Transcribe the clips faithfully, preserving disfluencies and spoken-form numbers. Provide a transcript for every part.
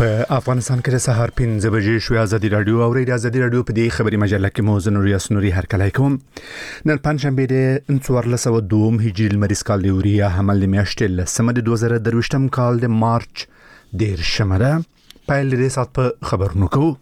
په افغانستان کې د سهار پنځه بجې شوې. ازادي رادیو او ریډیو ازادي رادیو په دې خبري مجله کې مو زنوري اسنوري هر کله کوم نن پنځشنبه د څوارلس سوه دوه هجري لمریز کال دی وریا حمل میاشتې لسمه د دوه زره درویشتم کال د مارچ ډیر شمره پایل دې سات په خبرونو کوو.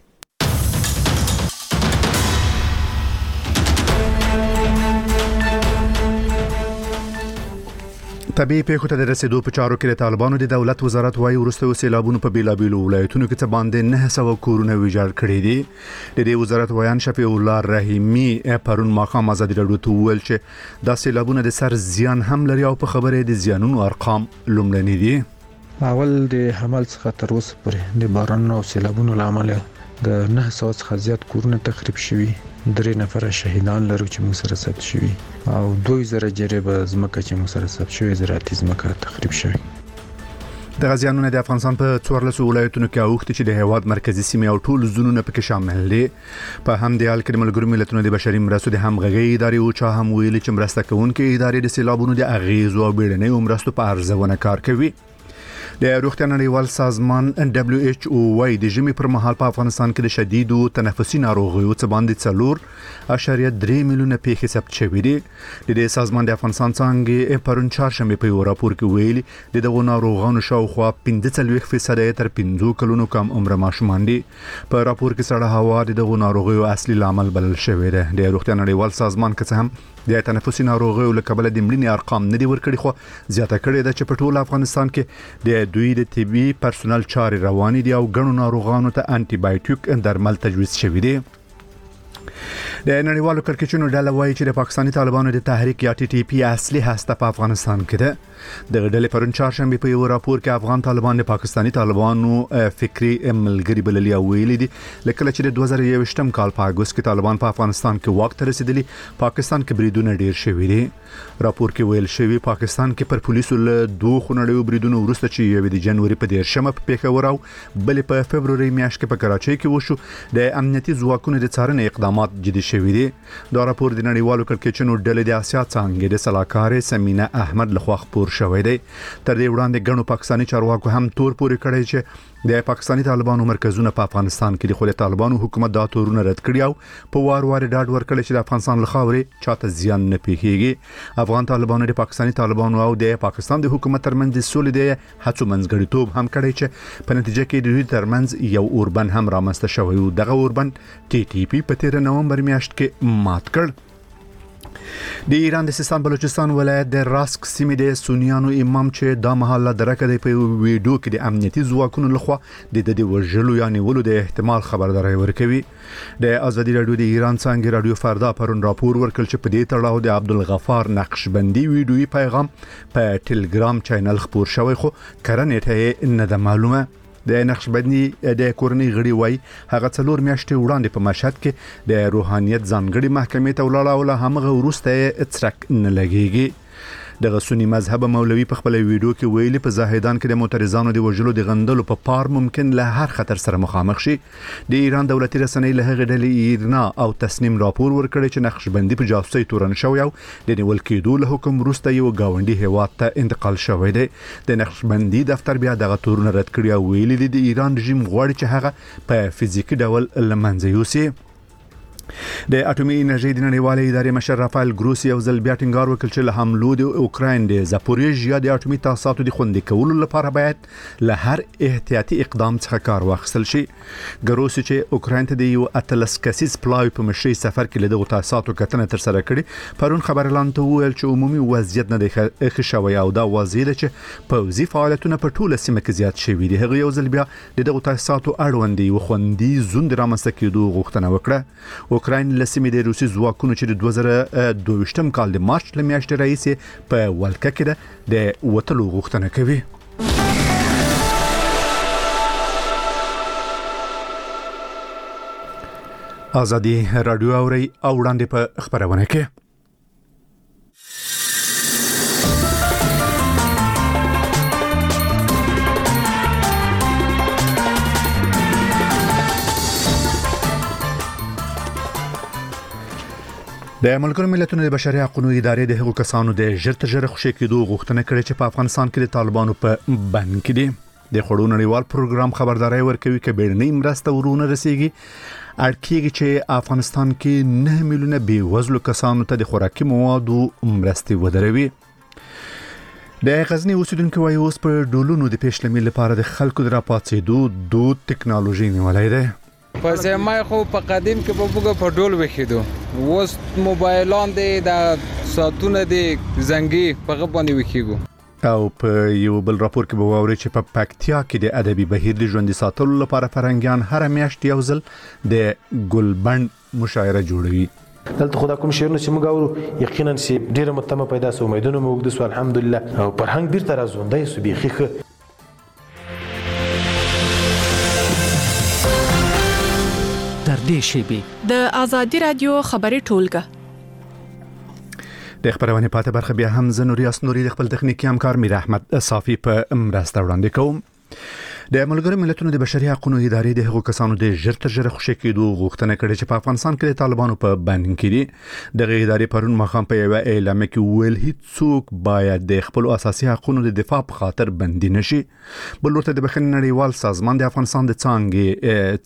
طبيعي پیښو ته د رسیدو په چارو کې د طالبانو د دولت وزارت وايي ورسته سیلابونو په بیلابیلو ولایتونو کې څه باندې نه سوه کورونه ویجاړ کړي دي. د دې وزارت وایان شفیع الله رحیمی پرون ماخام ازادي رادیو ته ویل چې دا سیلابونه د سر زیان هم لري او په خبره د زیانونو ارقام لومړني دي. اول د حمل څخه تر اوسه پورې د باران او سیلابونو لامل د نه سوه څخه زیات کورونه تخریب شوي، درې نفر شهیدان لرو چې موږ سره ثبت شوي او دوه زره جریب زمکه چې موږ سره ثبت شوي زراعتي زمکه تخریب شوي. د غزيانونو د افغانستان په څوارلس ولایتونو کې اوخت چې د هیواد مرکزی سیمه او ټول زونونه پکې شامل دي. په هم د حال کې د ملګرو ملتونو د بشري مرستو د همغږي ادارې او چا هم ویلي چې مرسته کوونکې ادارې د سیلابونو د اغیز او بیړنۍ مرستو په ارزونه کار کوي. د روغتیا نړیوال سازمان دبليو ایچ او وايي د ژمي پر مهال په افغانستان کې د شدید او تنفسي ناروغیو څخه باندې څلور اشاریه درې میلیونه پیښې ثبت شوې دي. د دې سازمان د افغانستان څنګه پرون چهارشنبه په یو راپور کې ویلي د دغو ناروغانو شاوخوا پنځه څلوېښت فیصد تر پنځه کلونو کم عمر ماشومان دي. په راپور کې سړه هوا د دغو ناروغیو اصلي لامل بلل شوی دی. د روغتیا نړیوال سازمان کې هم د تنفسي ناروغیو له کبله د مړینې ارقام نه دي ورکړي، خو زیاته کړې ده چې په ټول افغانستان کې د دوی د طبي پرسونل چارې روانې دي او ګڼو ناروغانو ته انټي بایوټیک درمل تجویز شوي دي. د نړیوالو کرکټونو ډله وایي چې د پاکستاني طالبانو د تحریک یا ټي ټي پی اصلي هسته په افغانستان کې ده. د ډلې پرون چهارشنبه په یو راپور کې افغان طالبان د پاکستاني طالبانو فکری ملګری بللي او ویلي دي لکه چې د دوه زره یوویشتم کال په اگست کې طالبان په افغانستان کې واک ته رسیدلي، پاکستان کې بریدونه ډیر شوي دي. راپور کې ویل شوی پاکستان کې پر پولیسو له دوه خونړیو بریدونو وروسته چې یو د جنوري په دیرشمه په پیښور او بل په فبروري میاشت کې په کراچۍ کې وشو د امنیتي ځواکونو د څارنې اقدامات جدي شوي دي. دا راپور د نړیوالو کرکټونو ډلې د آسیا څنګه د سلاکار سمینه احمد لخوا خبر شوی دی. تر دې وړاندې ګڼو پاکستاني چارواکو هم تور پورې کړی چې د پاکستاني طالبانو مرکزونه په افغانستان کې د خپل طالبانو حکومت دا تورونه رد کړی او په وار وار ډاډ ورکړي چې د افغانستان لخوا چاته زیان نه پیښیږي. افغان طالبانو د پاکستاني طالبانو او د پاکستان د حکومت ترمنځ د سولې د هڅو منځګړیتوب هم کړی چې په نتیجه کې د دوی ترمنځ یو اوربند هم رامنځته شوی او دغه اوربند ټي ټي پی په تیر نومبر میاشت کې مات کړ. د ایران د سیستان بلوچستان ولایت د راسک سیمې د سنیانو امام چې دا محله درکه دی په ویډیو کې د امنیتي ځواکونو لخوا د د وژلو یا نیولو د احتمال خبرداري ورکوي. د ازادي رادیو د ایران څنګه رادیو فردا پرون راپور ورکړ چې په دې تړاو د عبدالغفار نقشبندي ویډیوي پیغام په ټلګرام چینل خبر شوی، خو کرنټه نه ده معلومه. د نقشبندي د کورنۍ غړي وای هغه څلور میاشتې وړاندې په مشهد کې د روحانيت ځانګړي محکمې ته ولاړ او له همغه وروسته څرک نه لګيږي. د سنی مذهب مولوي په خپل ویډیو کې ویلي په زاهدان کې د معترضانو د وژلو د غندلو په پار ممکن له هر خطر سره مخامخ شي. د ایران دولتي رسنۍ له هغه ډلې ایرنا او تسنیم راپور ورکړي چې نقشبندي په جاسوسي تورن شوی او د نیول کېدو له حکم وروسته یو گاونډي هیواد ته انتقال شوی دی. د نقشبندي دفتر بیا دغه تورن رد کړی او ویلي دی د ایران رژیم غواړي چې هغه په فزیکی ډول لمنځه یوسي. د اټومي انرژي د نړیوالې ادارې مشر رافایل ګروسی یو ځل بیا ټینګار وکړ چې له حملو د اوکراین د زاپوریژیا د اټومي تاسیساتو د خوندي کولو لپاره باید له هر احتیاطي اقدام څخه کار واخیستل شي. ګروسی چې اوکراین ته د یو اتلس کسیز پلاوی په مشرۍ سفر کې له دغو تاسیساتو کتنه تر سره کړې پرون خبرلاند ته وویل چې عمومي وضعیت نه دی ښه شوی او دا واضح ده چې پوځي فعالیتونه په ټوله سیمه کې زیات شوي دي. هغه یو ځل بیا د دغو تاسیساتو اړوند یو خوندي زوند رامنځته کېدو غوښتنه وکړه. اوکراین له سیمې د روسي ځواکونو چې د دوه زره دوه کال د مارچ له میاشتې راهیسې په ولکه کې ده د وټلو غوښتنه کوي. ازادي رادیو اوري او وړاندې په خبرونه کې د ملګرو ملتونو د بشري حقوقو ادارې د هغو کسانو د ژر تر ژره خوشی کېدو غوښتنه کړې چې په افغانستان کې د طالبانو په بند کې دي. د خوړو نړیوال پروګرام خبرداري ورکوي چې بیړنۍ مرسته ورونه رسیږي اړکیږي چې افغانستان کې نه میلیونه بې وزلو کسانو ته د خوراکي موادو مرستې ودروي. د غزنی اوسیدونکو وايي اوس په ډولونو د پیشلمي لپاره د خلکو د راپاتېدو دود ټکنالوژي نیولای دی. په زمای خو په قدیم کې په بوګه په ډول وخیدو اوس موبایلان دي د ساتونه دي زنګي په غبنې وخیګو. او په یو بل راپور کې به واوري چې په پکتیا کې د ادبي بهیر د ژوند ساتلو لپاره فرنګیان هر میاشت یو ځل د ګلبند مشاعره جوړوي. دلته خدا کوم شعرونه چې موږ اورو یقینا چې ډیره متمه پیدا سو امیدونه موږ د سو الحمدلله او فرهنګ بیرته راځوندای سو بيخيخه. در دې شیبه د ازادي رادیو خبري ټولګه د خبرونه پاتې برخه بیا هم زنوریاس نوري د خپل تخنیکی همکار میر احمد صافی په مرسته وړاندې کوم. د ملګرو ملتونو د بشري حقوقو ادارې د هغو کسانو د ژر تر ژره خوشی کېدو غوښتنه کړې چې په افغانستان کې د طالبانو په بند کې دي. د ادارې پرون مخام په یو اعلامیه کې ویل هیڅوک باید د خپل اساسي حقوقو د دفاع په خاطر بندي نشي. بل ورته د بخښنې نړیوال سازمان د افغانستان د څانګې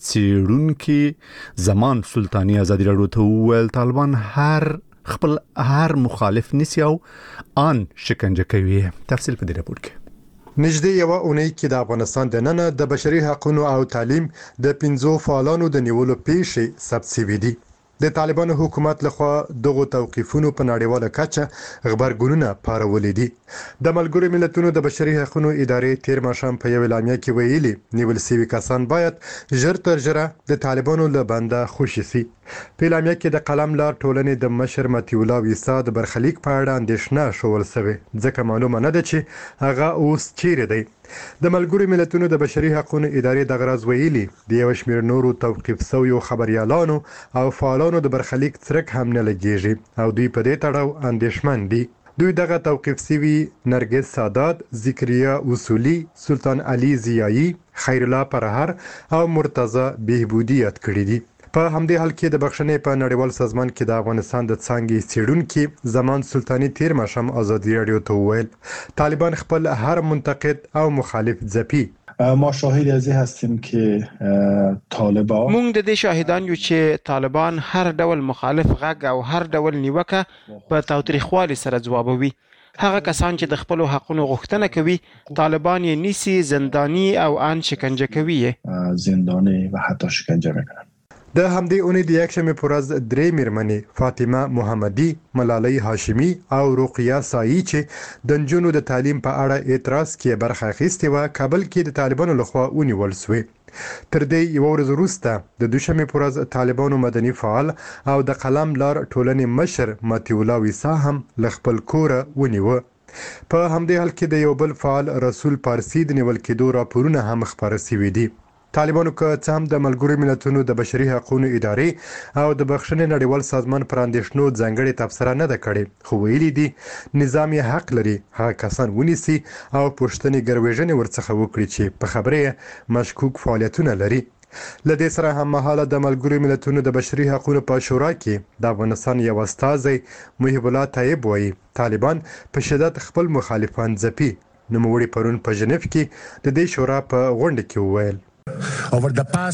څیړونکو زمان سلطانی ازادي راډیو ته ویل طالبان هر خپل هر مخالف نسی او ان شکنجه کوي. تفصیل په دې راپور کې. نږدې یو اونۍ کې د افغانستان د نن د بشري حقوقو او تعلیم د پنځو فعالانو د نیولو پیښې ثبت شوې دي. د طالبانو حکومت لخوا دغه توقیفونو په نړیواله کچه خبرګونونه پارولې دي. د ملګرو ملتونو د بشري حقوقو ادارې تیر ماښام په یو اعلامیه کې ویلي نیول شوي کسان باید ژر تر ژره د طالبانو له بنده خوشي شي. په اعلامیه کې د قلم لار ټولنې د مشر متي الله ویسا د برخلیک په اړه اندېښنه شول شوی ځکه معلومه نه ده چې هغه اوس چیرې دی. د ملګرو ملتونو د بشري حقوقو ادارې د غرض ویلي د یو شمېر نورو توقیف شویو خبريالانو او فعالانو د برخلیک څرک هم نه لګیږي او دوی په دې تړاو اندېښمن دي. دوی دغه توقیف شوی نرګس سادات، ذکریا اصولی، سلطان علي زیایی، خیر الله پرهر او مرتضی بهبودی یاد کړی دي. په همدې حال کې د بخښنې په نړیوال سازمان کې د افغانستان د څانګې څیړونکو زمان سلطانی تیر ماښام ازادي راډیو ته وویل طالبان خپل هر منتقد او مخالف ځپي. ما شاهد از این هستیم که طالبان مونږ د دې شاهدان یو چې طالبان هر ډول مخالف غږ او هر ډول نیوکه په تاوتریخوالي سره ځوابوي. هغه کسان چې د خپل حقوقو غوښتنه کوي طالبان یې نیسي، زندانی او ان شکنجه کوي، زندانی و حتی شکنجه میکنن. د همدې اونۍ د یکشنبې په ورځ درې میرمنې فاطمه محمدي، ملالۍ هاشمي او رقیه سایی چې د نجونو د تعلیم په اړه اعتراض کې برخه اخیستې و کابل کې د طالبانو لخوا ونیول شوې. تر دې یو ورځ وروسته د دوشنبې په ورځ طالبانو مدني فعال او د قلم لار ټولنې مشر متي الله ویسا هم له خپل کوره ونیوه. په همدې حال کې د یو بل فعال رسول پارسی د نیول کېدو راپورونه هم خپاره شوي دي. طالبانو که څه هم د ملګرو ملتونو د بشري حقوقو ادارې او د بخښنې نړیوال سازمان پر اندېښنو ځانګړې تبصره نه ده کړې خو ویلي دي نظام یې حق لري هغه کسان ونیسي او پوښتنې ګرویژنې ورڅخه وکړي چې په خبره مشکوک فعالیتونه لري. لدې سره هم مهاله د ملګرو ملتونو د بشري حقوقو په شورا کې د افغانستان یو استازی محب الله طیب وایي طالبان په شدت خپل مخالفان ځپي. نوموړي پرون په ژنیف کې د دې شورا په غونډه کې وویل په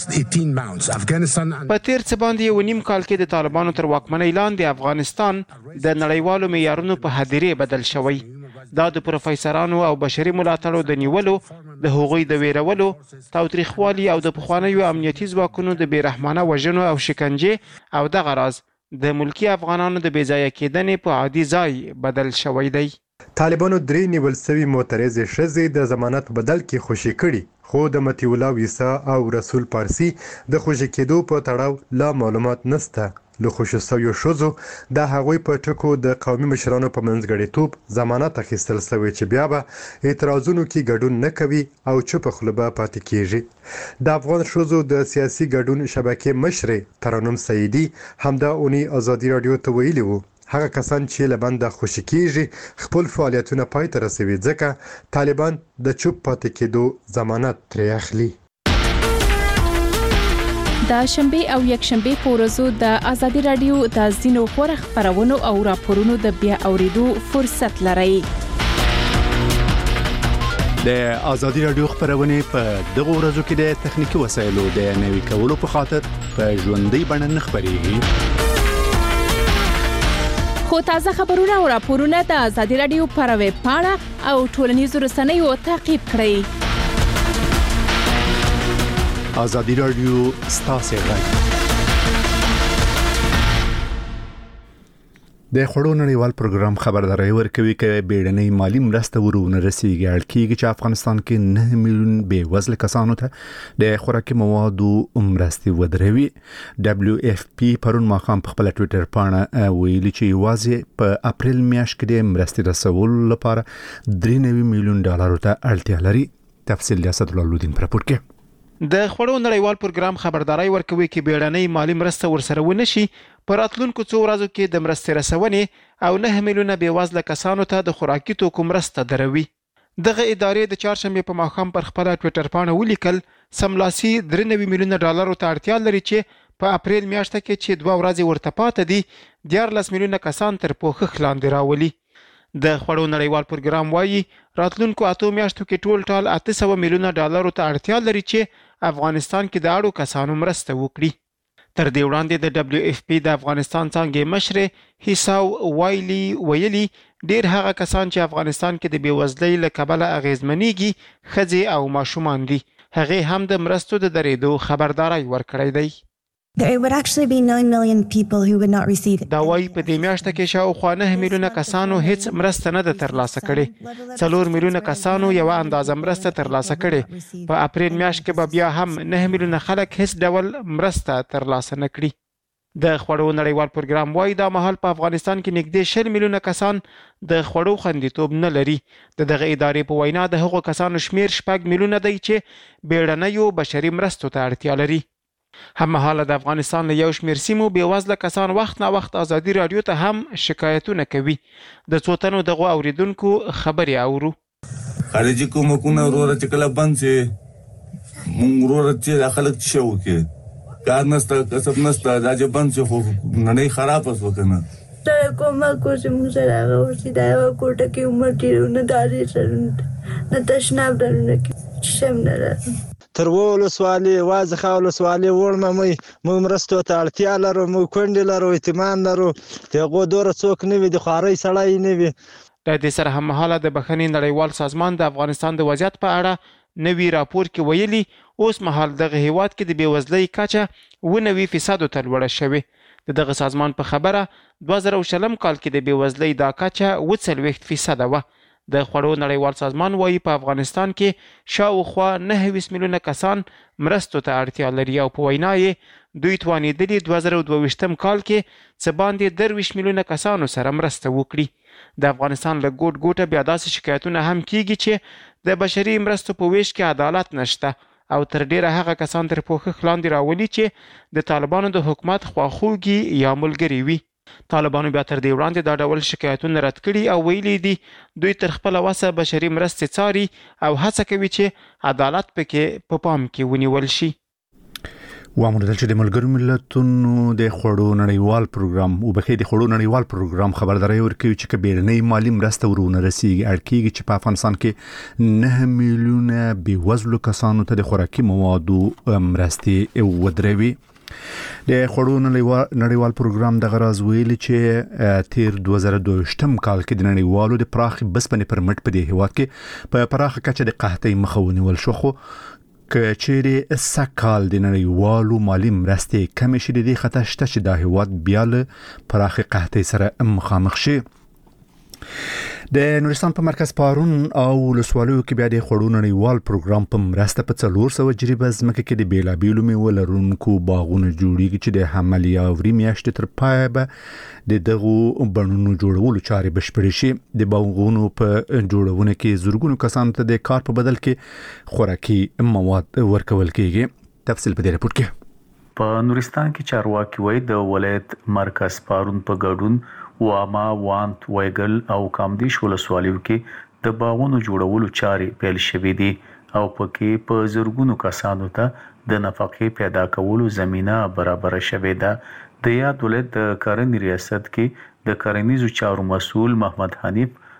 تیر څه باندې یو نیم کال کې د طالبانو تر واکمنۍ لاندې افغانستان د نړیوالو معیارونو په هدیرې بدل شوی. دا د پروفیسورانو او بشري ملاتړو د نیولو، د هغوی د ویرولو، تاوتریخوالي او د پخوانیو امنیتي ځواکونو د بیرحمانه وژنو او شکنجې او دغه راز د ملکی افغانانو د بېځایه کېدنې په عادي ځای بدل شوی دی. طالبانو درې نیول شوي معترضې ښځې د ضمانت په بدل کې خوشي کړي خو د متي الله ویسا او رسول پارسی د خوشي کېدو په تړاو لا معلومات نشته. له خوشي شویو ښځو د هغوی په ټکو د قومي مشرانو په منځګړیتوب ضمانت اخیستل شوی چې بیا به اعتراضونو کې ګډون نه کوي او چوپه خوله به پاتې کیږي. د افغان ښځو د سیاسي ګډون شبکې مشرې ترنم سعیدي همدا اونۍ ازادي راډیو ته ویلي وو هغه کسان چې له بنده خوشي کیږي خپل فعالیتونه پای ته رسوي ځکه طالبان د چوپ پاتې کېدو ضمانت ترې اخلي. د شنبه او یکشنبه په ورځو د ازادي رادیو د ځینو خبرو خبرونو او راپورونو د بیا اوریدو فرصت لرئ. د ازادي رادیو خبرونه په دغه ورځو کې د تخنیکی وسایلو د نوي کولو په خاطر په ژوندۍ بڼه نه خبريږي. خو تازه خبرونه او راپورونه د ازادي رادیو پر ویب پاڼه او ټولنیزو رسنیو تعقیب کړئ. ازادي رادیو ستاسو غږ. د خړو نړیوال پروګرام خبرداري ورکوي چې بیړنۍ مالی مرسته ورونه رسیدي اړکیږي چې افغانستان کې نه میلیون بې وزله کسانو ته د خوراکي موادو مرستې ودروي. دبليو اف پی پرون ماخام په خپل ټوئیټر باندې ویلي چې یوازې په اپریل میاشت کې د مرستې رسول لپاره درې میلیون ډالر ته اړتیا لري. تفصیل اسد الله الدین پر راپور کې. د خړو نړیوال پروګرام خبرداري ورکوي چې بیړنۍ مالی مرسته ورسره ونشي په راتلونکو څو ورځو کې د مرستې رسونې او نه میلیونه بې وزله کسانو ته د خوراکي توکو مرسته دروي. دغه ادارې د چهارشنبه په ماښام پر خپل ټوئیټر باندې ولیکل سملاسي درې میلیونه ډالر ته اړتیا لري چې په اپریل میاشت کې چې دوه ورځې ورته پاتې دي دیارلس میلیونه کسان تر پوښښ لاندې راولي. د خړو نړیوال پروګرام وايي راتلونکو اته میاشتو کې ټول ټال اته سوه میلیونه ډالر ته اړتیا لري چې افغانستان کې د اړو کسانو مرسته وکړي. تر دې وړاندې د دبليو اف پی د افغانستان څنګه مشر حساو وایلی ویلي ډیر هغه کسان چې افغانستان کې د بیوزلۍ له کبله اغیزمنېږي ښځې او ماشومان دي. هغه هم د مرستو د درېدو خبرداري ورکړی دی. There would actually be nine million people who would not receive it. دا وايي په دې میاشت کې شاوخوا نه میلیونه کسانو هیڅ مرسته نه ده ترلاسه کړې. څلور میلیونه کسانو یو اندازه مرسته ترلاسه کړې. په اپریل میاشت کې به بیا هم نه میلیونه خلک هیڅ ډول مرسته ترلاسه نه کړي. د خړو نړیوال پروګرام وايي دا مهال په افغانستان کې نږدې شل میلیونه کسان د خړو خوندیتوب نه لري. د دغه ادارې په وینا د هغو کسانو شمیر شپږ میلیونه دی چې بیړنیو بشري مرستو ته اړتیا لري. هممهاله د افغانستان له یو شمیر سیمو بې وزله کسان وخت نه وخت ازادي رادیو ته هم شکایتونه کوي. د څو تنو دغه اوریدونکو خبرې اورو. خارجي کومکونه وروره چې کله بند شي مونږ وروره چې خلک شو کې کار نسته کسب نسته دا چې بند شي خو نړۍ خراب اوس وکنه دا کومه کوم موږ سره هغه ورسې دا کوټه کې عمر ډیرونه داري سره نه تشناب درنه کې شم نه راځي تر ولسوالۍ وازخه ولسوالۍ ورمه مې موږ مرستو ته اړتیا لرو موږ کونډې لرو اعتماد لرو دغه دوره څوک نه وي د خوارۍ سړی نه وي. د دې سره هم مهاله د بخښنې نړیوال سازمان د افغانستان د وضعیت په اړه نوی راپور کې ویلي اوس مهال دغه هیواد کې د بیوزلۍ کچه اوه نوي فیصد ته لوړه شوې. د دغه سازمان په خبره دوه زره شلم کال کې د بیوزلۍ دا کچه اوه څلوېښت فیصد وه. د خړو نړیوال سازمان وايي په افغانستان کې شاوخوا نهه ویشت میلیونه کسان مرستو ته اړتیا لري او په وینا یې دوی توانېدلي دوه زره دوه ویشتم کال کې څه باندې درویشت میلیونه کسانو سره مرسته وکړي. د افغانستان له ګوټ ګوټه بیا داسې شکایتونه هم کیږي چې د بشري مرستو په ویش کې عدالت نشته او تر ډیره هغه کسان تر پوښښ لاندې راولي چې د طالبانو د حکومت خواخوږي یا ملګري وي. طالبانو بیا تر دې وړاندې دا ډول شکایتونه رد کړي او ویلي دي دوی تر خپل وسه بشري مرستې څاري او هڅه کوي چې عدالت پکې په پام کې ونیول شي. وامر چې د ملګرو ملتونو د خړو نړیوال پروګرام او بخې د خړو نړیوال پروګرام خبرداري ورکوي چې بیړنۍ مالی مرسته ورونه رسیدي اړکیږي چې په افغانستان کې نه میلیونه بې وزلو کسانو ته د خوراکي موادو مرستې ودروي. د خړو نړیوال پروګرام د غرض ویلي چې تیر دوه زره دوه ویشتم کال کې د نړیوالو د پراخ بسپنې پرمټ په دې هیواد کې په پراخه کچه د قحطۍ مخه ونیول شو خو که چیرې سکهال د نړیوالو مالی مرستې کمې شي د دې خطر شته چې دا هیواد بیا له پراخې قحطۍ سره مخامخ شي. د نورستان په مرکز پارون او ولسوالیو کې بیا د خړو نړیوال پروګرام په مرسته په څلور سوه جریبه ځمکه کې د بیلابیلو میوو لرونکو باغونو جوړیږي چې د حملې اوري میاشتې تر پایه به د دغو بڼونو جوړولو چارې بشپړې شي. د باغونو په جوړونه کې زرګونو کسانو ته د کار په بدل کې خوراکي مواد ورکول کېږي. تفصیل په دې راپور کې. په نورستان کې چارواکي وایي د ولایت مرکز پارون په ګډون واما وانت ویګل او کامدیش ولسوالیو کې د باغونو جوړولو چارې پیل شوې دي او پکې په زرګونو کسانو ته د نفقې پیدا کولو زمينه برابر شوې ده. د یاد ولایت د کرنې ریاست کې د کرنیزو چارو مسؤل محمد حنیف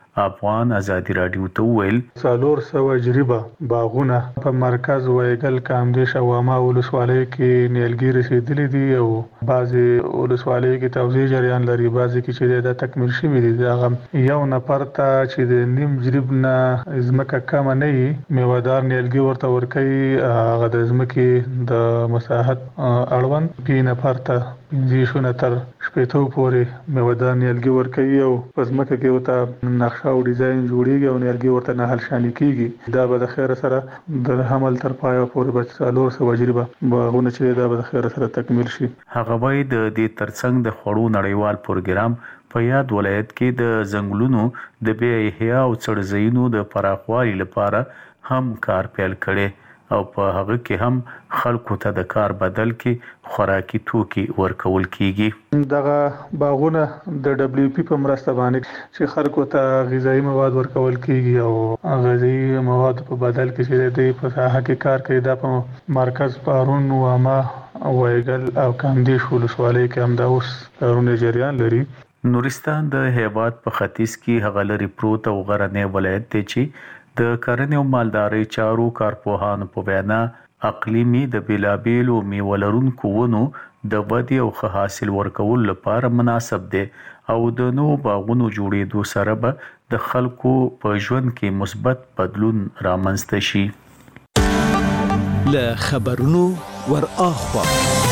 افغان ازادي رادیو ته ویل څلور سوه جریبه باغونه په مرکز وایګل کامدیش او عامه ولسوالۍ کې نیلګي رسیدلې دي او بعضي ولسوالۍ کې توزیع جریان لري، بعضي کې چې د تکمیل شوی دي. هغه یو نفر ته چې د نیم جریب نه ځمکه کم نه وي میوهدار نیلګي ورته ورکوي، هغه د ځمکې د مساحت اړوند پی نفر ته پنځه شونه تر شپېتو پورې میوهدار نیلګي ورکوي او په ځمکه کې ورته نقشه او ډیزاین جوړیږي او نیلګي ورته نه حل شانې کیږي. دا به د خیر سره د حمل تر پایه پورې به څلور سوه جریبه باغونه چې دا به د خیر سره تکمیل شي. هغه وایي د دې ترڅنګ د خوړو نړیوال پروګرام په یاد ولایت کې د ځنګلونو د بیا احیا او څړځایونو د پراخوالي لپاره هم کار پیل کړي او په هغه کې هم خلکو ته د کار بدل کې خوراکي توکي ورکول کیږي. دغه باغونه د دبليو پی په مرسته باندې چې خلکو ته غذایی مواد ورکول کیږي او غذایی مواد په بدل کې چې د په ساحه کې کار کوي. دا په مرکز پارون او عامه وایګل او کامدیش ولسوالۍ کې هم دا اوس کارونه جریان لري. نورستان د هیواد په ختیځ کې هغه لري پروت او غرنی ولایت دی چې د کرنې او مالدارۍ چارو کارپوهانو په وینا اقلیمي د بیلابیلو میوه لرونکو ونو د ودې او ښه حاصل ورکولو لپاره مناسب دی او د نوو باغونو جوړېدو سره به د خلکو په ژوند کې مثبت بدلون رامنځته شي. له خبرونو ور اخوا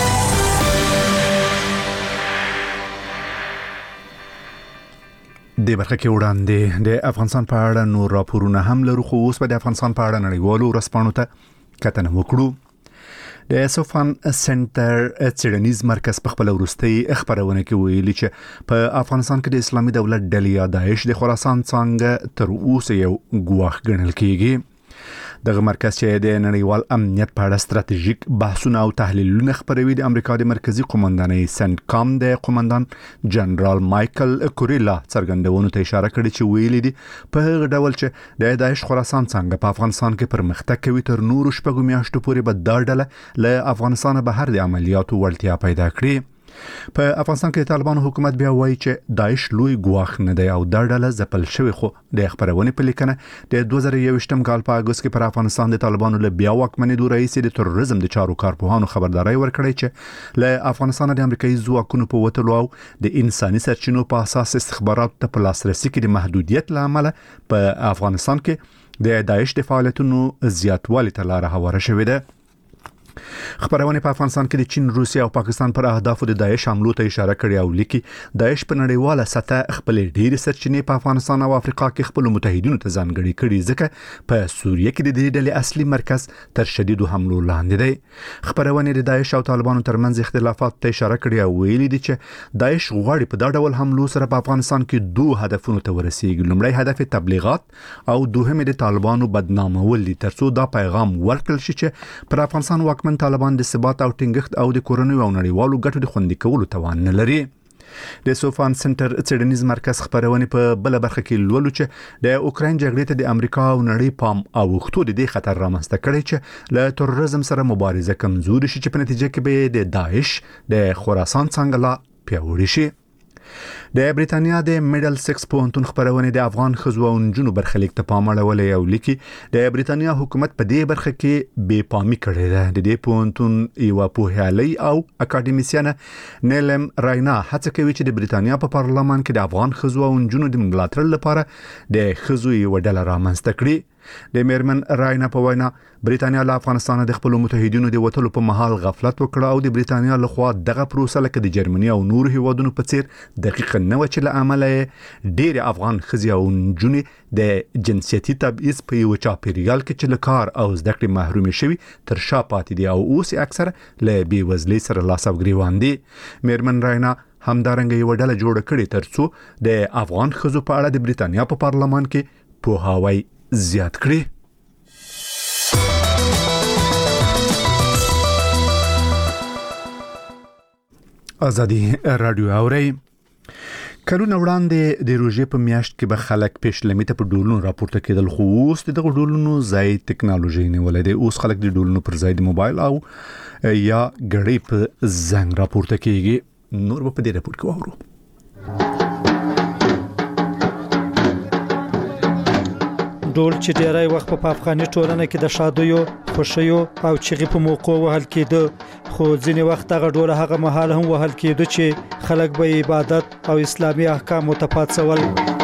د برخه کې وړاندې د افغانستان په اړه نور راپورونه هم لرو، خو اوس به د افغانستان په اړه نړیوالو ورځپاڼو ته کتنه وکړو. د سوفان سنټر څېړنیز مرکز په خپل وروستۍ خبرونه کې ویلي چې په افغانستان کې د اسلامي دولت ډلې یا داعش د خراسان څنګه تر اوسه یو ګواښ ګڼل کیږي. دغه مرکز چې د نړیوال امنیت په اړه ستراتیژیک بحثونه او تحلیلونه خبروي د امریکا د مرکزی قومندانۍ سنټکام د قومندان جنرال مایکل کوریلا څرګندونو ته اشاره کړې چې ویلي دي په هغه ډول چې د داعش خراسان څنګه په افغانستان کې پرمختګ کوي تر نورو شپږو میاشتو پورې به دا ډله له افغانستان بهر د عملیاتو وړتیا پیدا کړي. په افغانستان کې طالبانو حکومت بیا وایي چې داعش لوی ګواښ نه دی او دا ډله ځپل شوې، خو د خبرونې په لیکنه د دوه زره یوویشتم کال په اګوست کې پر افغانستان د طالبانو له بیا واکمنېدو راهیسې د تروریزم د چارو کارپوهانو خبرداري ورکړې چې له افغانستان د امریکایي ځواکونو په وتلو او د انساني سرچینو په اساس استخباراتو ته په لاسرسي کې د محدودیت له امله په افغانستان کې د داعش د فعالیتونو زیاتوالي ته لاره هواره شوې ده. خبرونه په افغانستان کې د چین، روسیا او پاکستان پر اهدافو د داعش حملو ته اشاره کړې او لیکي داعش په نړیواله سطح خپل ډېری سرچینې په افغانستان او افریقا کې خپل متحدینو ته ځانګړي کړي، ځکه په سوریه کې د دې ډلې اصلي مرکز تر شدیدو حملو لاندې دی. خبرونه د داعش او طالبانو ترمنځ اختلافات ته اشاره کړې او ویلي دي چې داعش غواړي په دا ډول حملو سره په افغانستان کې دوه هدفونو ته ورسیږي. لومړی هدف تبلیغات او دوهم د طالبانو بدنامول دي ترڅو دا پیغام ورکړل شي چې پر افغانستان واکمن طالبان د ثبات او ټینګښت او د کورنیو او نړیوالو ګټو د خوندي کولو توان نه لري. د سوفان سنټر څېړنیز مرکز خبرونه په بل برخه کې لولو چې د اوکراین جګړې ته د امریکا او نړۍ پام اوښتو د دې خطر رامنځته کړی چې له تروریزم سره مبارزه کمزوري شي چې په نتیجه کې به د داعش د خراسان څنګه لا پیاوړی شي. د بریتانیا د میډل سکس پوهنتون خبرونه د افغان ښځو او نجونو برخلیک ته پام اړولی او لیکي د بریتانیا حکومت په دې برخه کې بې پامي کړې ده. د دې پوهنتون یو پوهیالۍ او اکاډمیسیانه نیلم راینا هڅه کوي چې د بریتانیا په پارلمان کې د افغان ښځو او نجونو د ملاتړ لپاره د ښځو یو ډله رامنځته کړي. د میرمن راینا په وینا بریتانیا له افغانستان د خپل متحدینو د وټلو په محل غفلت وکړ او د بریتانیا لخوا دغه پروسه لکه د جرمني او نور هیوادونو په څیر دقیق نه و چې له عمله ډېر افغان ښځې او نجونې د جنسیتي تبعیض په یو چاپیریال کې چې له کار او زده کړې محروم شوي تر شا پاتې دي او اوس اکثر له بې وزلۍ سره لاس او ګریوان دي. میرمن راینا همدارنګه یو ډله جوړه کړې ترڅو د افغان ښځو په اړه د بریتانیا په پارلمان کې پوهاوی زیات کړي. ازادي رادیو اوري کلونه وړاندې د روژې په میاشت کې به خلک پیشلمي ته په ډولونو راپورته کېدل، خو اوس دغه ډولونو ځای ټکنالوژي نیولې ده. اوس خلک د ډولونو پر ځای د موبایل او یا غړې په زنګ راپورته کېږي. نور په دې راپور کې وورو. ډول چې ډیری وخت په افغاني ټولنه کې د شادیو خوشیو او چغې په موقع وهل کېده خو ځینې وخت هغه ډول هغه مهال هم وهل کېده چې خلک به عبادت او اسلامي احکام متفاوتول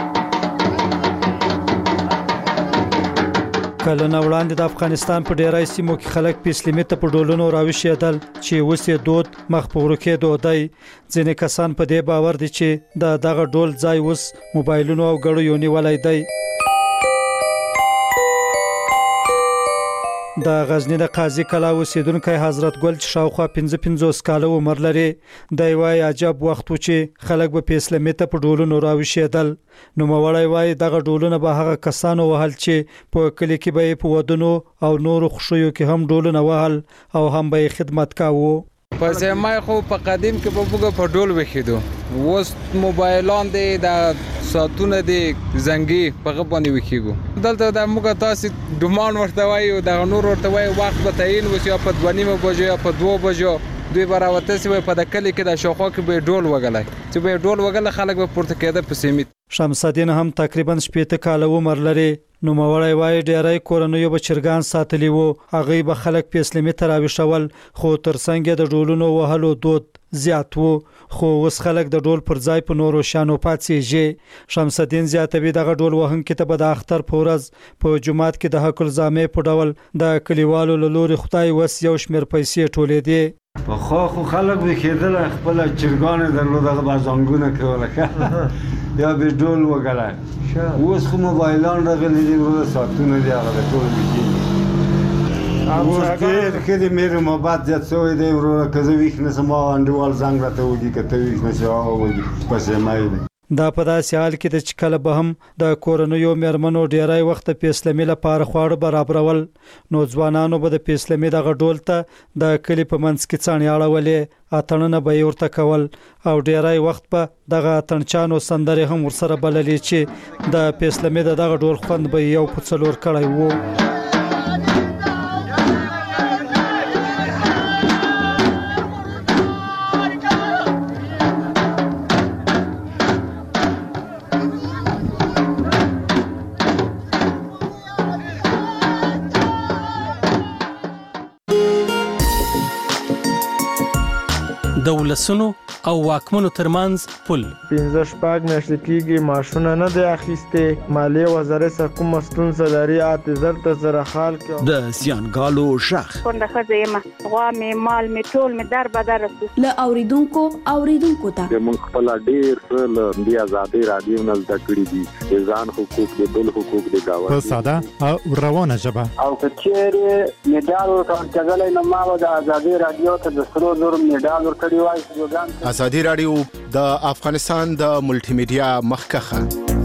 کله نو وړاندې د افغانستان په ډیری سیمو کې خلک په اسلامي ته په ډولونو راوښیدل چې اوس یې دود مخ په ورکه دودای ځینې کسان په دې باور دي چې د دغه ډول ځای اوس موبایلونو او ګړیو نیولای دی د غزنی د قاضي کلا اوسیدونکو حضرت ګل چې شاوخوا پنځه پنځوس کاله عمر لري دی وای عجب وخت و چې خلک به په اسلامي ته په ډولونو راوښیدل نو موړی وای دغه ډولونه به هغه کسانو وهل چې په کلی کې به په ودونو او نور خوشیو کې هم ډولونه وهل او هم به خدمت کاوه په زمای خو په قدیم کې به موږ په ډول وخیدو اوس موبایلان دي د ساتونه دي زنګي په غبنې وکیګو دلته د موږ تاسو ډمان ورته وایو د نور ورته وایو وخت به تعین وسی په دوه بجو یا په دوه بجو دوی براوته سی په د کلی کې د شوخو کې به ډول وګلای چې به ډول وګل خلک به پورته کېده په سیمه شمس الدین هم تقریبا شپږ کاله عمر لري نو موړی وای ډیری کورنیو بچرګان ساتلی وو هغه به خلک په اسلامي تراویشول خو ترڅنګ د ډولونو وهلو دود زیات وو خو اوس خلک د ډول پر ځای په نورو شانو پاتېږي شمس الدین زیاتوي دغه ډول وهونکو ته به د اختر په ورځ په جمعات کې د حق الزامه په ډول د کلیوالو له لوري خدای وس یو شمیر پیسې ټولې دي په خو خو خلک به کېدل خپل چرګان درلوده بازانګونه کوله یا به ډول وګلای اوس خو موبایلان راغلي دي ورو ساتونه دي هغه ټول دي اوس ډېر کله مې محبت زیات شوی دی ورو کزه ویښ نه سم انډوال زنګ راته وږي کته ویښ نه شو وږي پسې مې دا په داسې حال کې د چکل به هم د کورنیو میرمنو ډیری وخت په اسلامي لپاره خواړه برابرول نو ځوانانو به د اسلامي دغه ډول ته د کلی په منځ کې څانې اړولې اتنه به ورته کول او ډیری وخت په دغه اتنچانو سندره هم ورسره بللې چې د اسلامي دغه ډول خوند به یو په څلور کړی وو د ولسونو او واکمنو ترمنځ پل پنځه شپږ میاشتې کېږي معاشونه نه دی اخیستې مالیې وزارت څخه کومه ستونزه لري اته زر ته زره خال کې د زیانګالو شخ څنګه ښځه یم غوا مې مال مې ټول مې در بدر رسو له اوریدونکو اوریدونکو ته موږ خپل ډیر څه له دې آزادي رادیو نه زده کړی دي ځان حقوق دي بل حقوق دي دا په ساده او روانه ژبه او کچېره میډال ورکړل نو ما د آزادي رادیو ته د سرو زر میډال ورکړی وای آزادي رادیو د افغانستان د ملټي میډیا مخکخه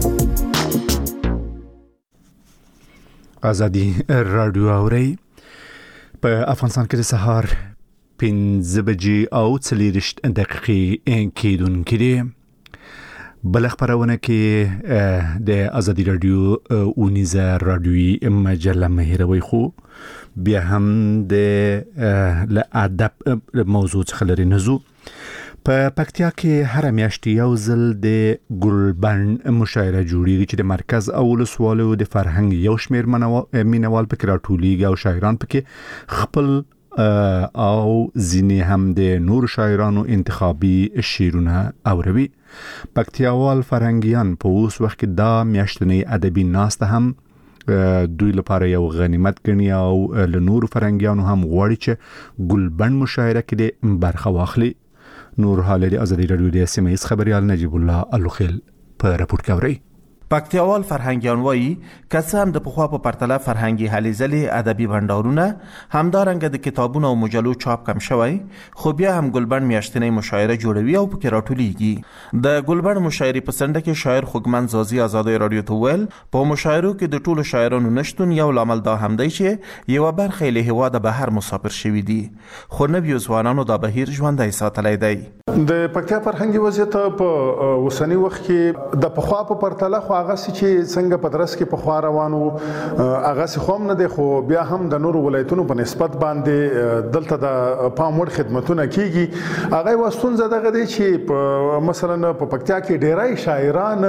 آزادي رادیو اوري په افغانستان کې د سهار پنځه بجې او څلور دقیقې کېدونکې دي بل خبرونه کې د آزادي رادیو اونیزه رادیوي مجله مهیروي خو بیا هم د ل ادب موضوع څخه لري نزو په پکتیا کې هر میاشت یو ځل د ګلبن مشاعره جوړیږي چې د مرکز او ولسوالو د فرهنګ یو شمیر مینوال پکې راټولیږي او شاعران پکې خپل او ځینې هم د نور شاعرانو انتخابي شعرونه اوروي پکتیاوال فرهنګیان په اوس وخت کې دا میاشتنی ادبي ناسته هم دوی لپاره یو غنیمت ګڼي او له نور فرهنګیانو هم غواړي چې ګلبن مشاعره کې برخه واخلي نور حالي آزادي رادیو د سیمایي خبريال نجیب الله الوخیل په راپورټ کوي پکتیاوال فرهنګیان وایي که هم د پخوا په پرتله فرهنګي هلې ځلې ادبي بندرونه همدارنګه د کتابونو او مجلو چاپ کم شوی خو بیا هم ګلبن میاشتنی مشاعره جوړوي او پکې راټولیږي د ګلبن مشاعرې په سنډه کې شاعر خوږمن زازي آزادي رادیو ته ویل په مشاعرو کې د ټولو شاعرانو نشټون یو لامل دا هم دی چې یو برخه له هوا د بهر مسافر شوی دي خو نویو ځوانانو دا بهیر ژوندۍ ساتلی دی د پکتیا فرهنګي وضعیت په اوسنی وخت کې د پخوا په پرتله خو هغه چې څنګه په درس کې په خوا روانو هغه څه خوم نه دی، خو بیا هم د نورو ولایتونو په نسبت باندې دلته د پام وړ خدمتونه کیږي. هغه وستونزه دغه دی چې مثلا په پکتیا کې ډیرای شاعران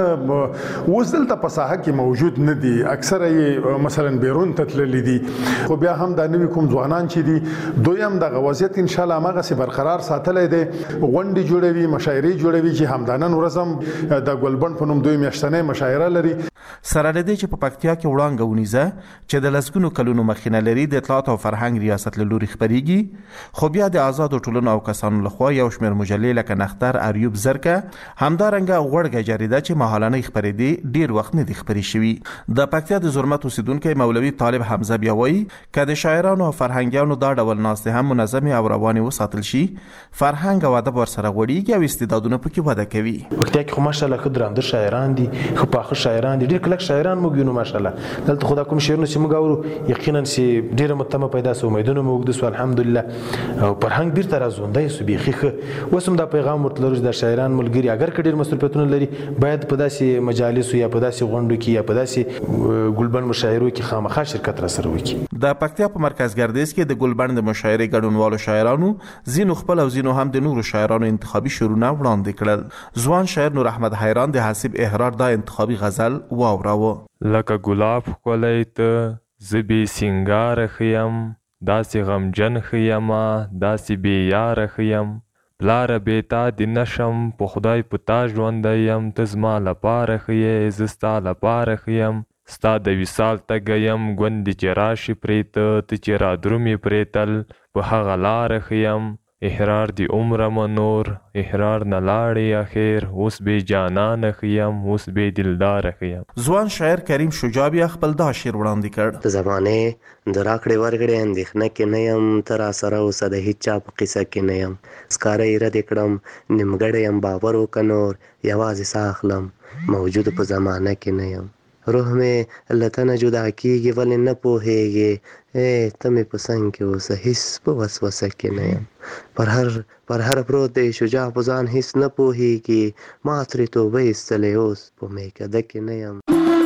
اوس دلته په ساحه کې موجود نه دي، اکثره یې مثلا بیرون ته تللي دي، خو بیا هم د نوي کوم ځوانان چې دي دوی هم دغه وضعیت ان شاء الله هغه سي برقرار ساتلی دی. غونډې جوړوي، مشاعرې جوړوي چې همدانن ورځم د ګلبن په نوم دوی میاشتنۍ مشاعره لري. سره لدې چې په پکتیا کې وړاندې ونیزه چې د لسګونو کلونو مخینه لري د اطلاعات او فرهنګ ریاست له لوري خبريږي، خو بیا د آزادو ټولنو او کسانو لخوا یو شمېر مجلې لکه نختر، اریوب، زرکه همدارنګه غوړګه جریده چې ماهالنۍ خبرېدې ډیر وخت نه دي خبرې شوي. د پکتیا د زرمت اوسیدونکي مولوي طالب حمزه بیا وایي که د شاعرانو او فرهنګیانو دا ډول ناستې هم منظمې او روانې وساتل شي، فرهنګ او ادب ورسره غوړېږي او استعدادونه پکې وده کوي. پکتیا کې خو ماشاءالله ښه درانده شاعران دي، ښه پاخه شاعران دي، ډېر کلک شاعران موږ وینو ماشاءالله. دلته خو دا کوم شعرونه چې موږ اورو یقینا چې ډېره متمه پیدا سو، امیدونه مو اوږده سو الحمدلله، او فرهنګ بیرته راژوندی سو بیخي ښه. اوس هم دا پیغام ورته لرو چې دا شاعران ملګري اگر که ډېر مصروفیتونه لري باید په داسې مجالسو یا په داسې غونډو کې یا په داسې ګلبن مشاعرو کې خامخا شرکت راسره وکړي. د پکتیا په مرکز ګردیز کې د ګلبن د مشاعرې ګډونوالو شاعرانو ځینو خپل او ځینو هم د نورو شاعرانو انتخابي شعرونه وړاندې کړل. ځوان شاعر نور احمد حیران د حسیب احرار دا انتخابي غزل واوراوه. لکه ګلاب ښکلی ته زه بې سینګاره ښه یم، داسې غمجن ښه یمه، داسې بې یاره ښه یم، پلاره بې تا دې نه شم، په خدای په تا ژوندی یم، ته زما لپاره ښه یې، زه ستا لپاره ښه یم، ستا د وصال تږی یم، ګوندې چې راشي پرې ته، ته چې را درومې پرېتل، په هغه لاره ښه یم، احرار دی عمرمه نور، احرار نه لاړې اخیر، اوس بې جانانه ښه یم، اوس بې دلداره ښه یم. ځوان شاعر کریم شجاع بیا خپل دا شعر وړاندې کړ. د زمانې د راکړې ورکړې اندېښنه کې نه یم، ته راسره اوسه د هېچ چا په قصه کې نه یم، سکاره یې رد کړم نیمګړی یم، باور وکه نور یوازې ساه اخلم، موجود په زمانه کې نه یم، روح مې له تنه جدا کېږي ولې نه پوهېږې، ای ته مې په څنګ کې اوسه هېڅ په وسوسه کې نه یم، پر هر پر هر پروت دی شجاع په ځان هېڅ نه پوهېږي، ما ترې توبه ایستلی اوس په میکده کې نه یم.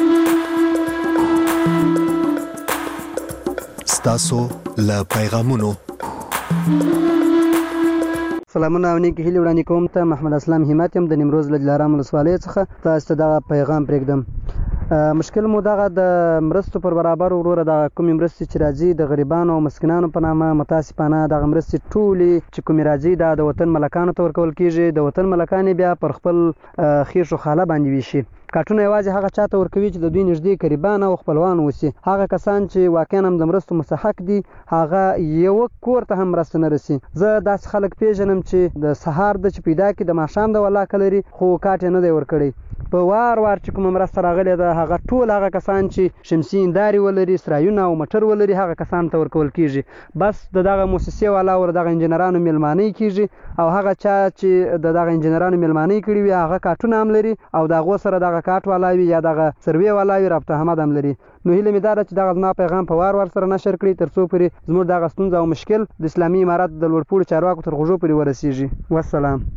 ستاسو له پیغامونو سلامونه او نیک هیلې وړاندې کوم. ته محمد اسلام همت یم د نیمروز له دلارام ولسوالۍ څخه. تاسو ته دغه پیغام پرېږدم. مشکل مو دغه د مرستو پر برابر وروره دغه کومې مرستې چې راځي د غریبانو او مسکینانو په نامه متاسفانه دغه مرستې ټولې چې کومې راځي دا د وطن ملکانو ته ورکول کېږي، د وطن ملکان بیا پر خپل خیش و خاله باندې ویشي. کارټونه یوازې هغه چاته ورکوي چې د دوی نږدې قریبان او خپلوان اوسي. هغه کسان چې واقعا هم د مرستو مستحق دي هغه یو کور ته هم مرسته نه رسي. زه داسې خلک پیژنم چې د سهار د چې پیدا کړي د ماښام د ولاکه لري خو کاټ یې نه دی ورکړی. په وار وار چې کومه مرسته راغلې ده هغه ټول هغه کسان چې شمسي هندارې ولري، سرایونه او موټر ولري هغه کسانو ته ورکول کېږي. بس د دغه مؤسسې والا ور دغه انجینرانو میلمانۍ کېږي او هغه چا چې د دغه انجینرانو میلمانۍ کړي وي هغه کاټونه هم لري او د هغو سره دغه کاټ والا وي یا دغه سروې والا وي رابطه حمد هم لري. نو هیله مې دا ده چې دغه زما پیغام په وار وار سره نشر کړي تر څو پورې زموږ دغه ستونزه او مشکل د اسلامي امارت د لوړپوړو چارواکو تر غوږو پورې ورسیږي. والسلام.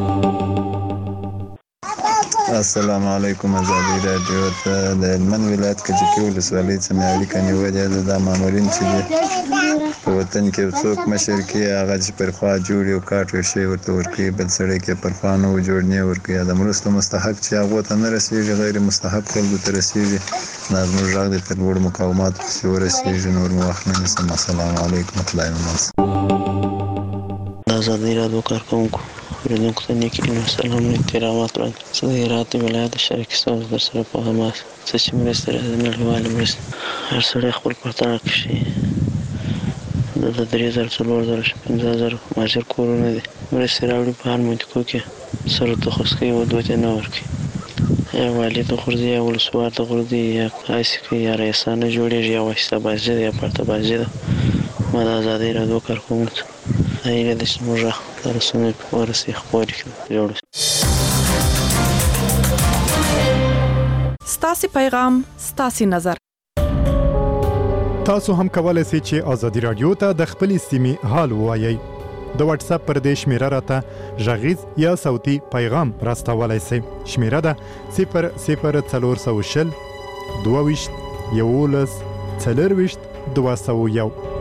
السلام علیکم. ازادي راډیو ته د هلمند ولایت کجکي ولسوالۍ څخه مې اړیکه نیولې ده. دا مامورین چې دي په وطن کې څوک مشر کې هغه چې پر خوا جوړ یو کاټ یو شی ورته ورکوي، بل سړی کې پر خوا نه جوړ نه ورکوي. د مرستو مستحق چې هغو ته نه رسېږي غیر مستحق خلکو ته رسېږي. دا زموږ غږ دی تر لوړو مقاماتو پسې ورسېږي. نور مې وخت نه نیسم. السلام علیکم. خدای مو مل. د ازادي راډیو کارکوونکو اوریدونکو ته نیک هیلې او سلام او احترامات وړاندې. زه د هرات ولایت د شریک ستونزو در سره په حماس څه چې مرستې راځي نړیوالې مرستې هر سړی خپل پرتنه کښي. دلته درې زره څلور زره پنځه زره مهاجر کورونه دي. مرستې راوړي په هر منطقو کې سر ورته خوځ کوي ودو ته نه ورکوي. یا والي ته غورځي یا ولسوال ته غورځي یا هسې کوي یا رئیسان نه جوړېږي یا واسطه بازي ده یا پرته بازي ده. ما د ازادۍ راډیو کارکوونکو ته دا هیله ده چې زموږ غږ د رسنیو په ورسې خپور کړي جوړ شي. ستاسې پیغام ستاسې نظر. تاسو هم کولای شئ چې ازادي راډیو ته د خپلې سیمې حال ووایئ. د واتس اپ پر دې شمیره راته غږیز یا صوتي پیغام راستولی سئ. شمیره ده صفر صفر څلور سوه شل دوه ویشت یولس څلور ویشت دوه سوه یو.